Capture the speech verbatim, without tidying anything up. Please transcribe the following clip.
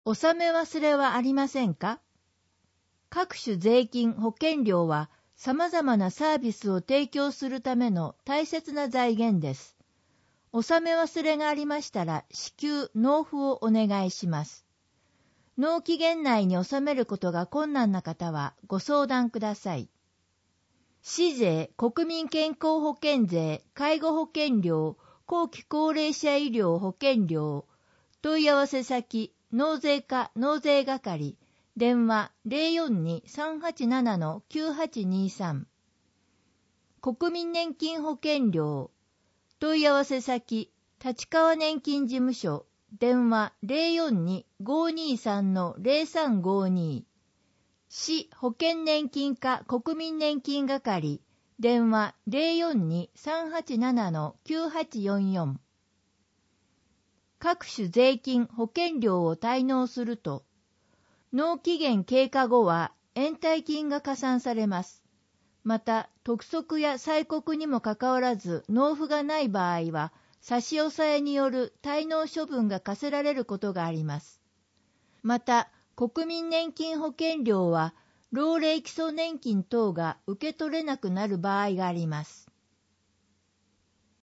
納め忘れはありませんか？各種税金、保険料は様々なサービスを提供するための大切な財源です。納め忘れがありましたら至急納付をお願いします。納期限内に納めることが困難な方はご相談ください。市税、国民健康保険税、介護保険料、後期高齢者医療保険料、問い合わせ先、納税課納税係、電話 ゼロよんに さんはちなな きゅうはちにさん。国民年金保険料、問い合わせ先、立川年金事務所、電話 ゼロよんに ごーにーさん ゼロさんごーに。市保険年金課国民年金係、電話 ゼロよんに さんはちなな きゅうはちよんよん。各種税金、保険料を滞納すると、納期限経過後は延滞金が加算されます。また、督促や催告にもかかわらず納付がない場合は、差し押さえによる滞納処分が課せられることがあります。また、国民年金保険料は、老齢基礎年金等が受け取れなくなる場合があります。